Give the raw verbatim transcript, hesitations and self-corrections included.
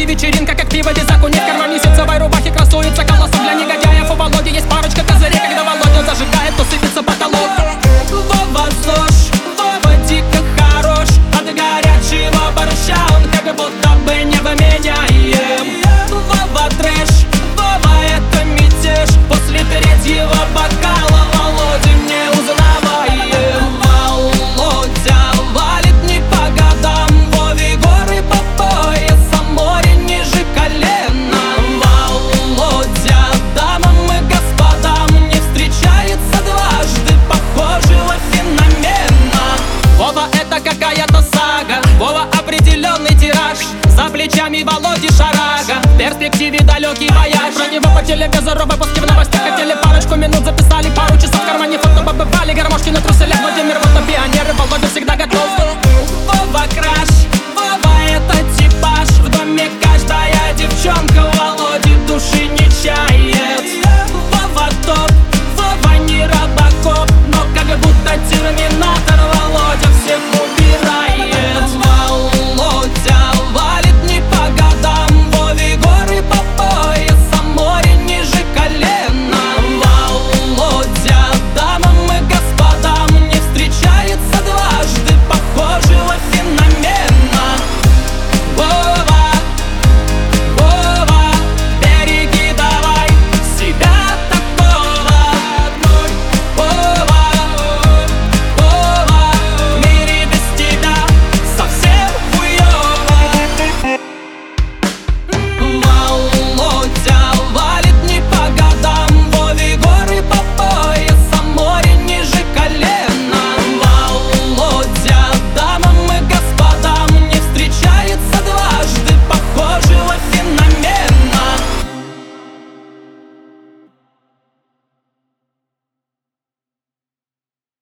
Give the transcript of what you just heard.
и вечеринка, как пиво без окуни. В кармане ситцевой рубахи красуется колосок для негодяев. У Володи есть парочка козырей, когда Володя зажигает, то сыпется потолок. Вова ЗОЖ, Вова дико хорош, от горячего борща он как будто бы невменяем. Вова трэш, Вова это мятеж, после третьего бокала Володи не узнаваем. Володя валит не по годам, Вове горы по пояс, а море ниже колена. Володя дамам и господам не встречается дважды похожего феномена. Вова это какая-то сага, Вова определенный тираж, за плечами Володи шарага, в перспективе далекий вояж. Про него по телевизору выпуски в новостях хотели парочку минут, записали пару часов в кармане фото, побывали гармошки на труселях. Владимир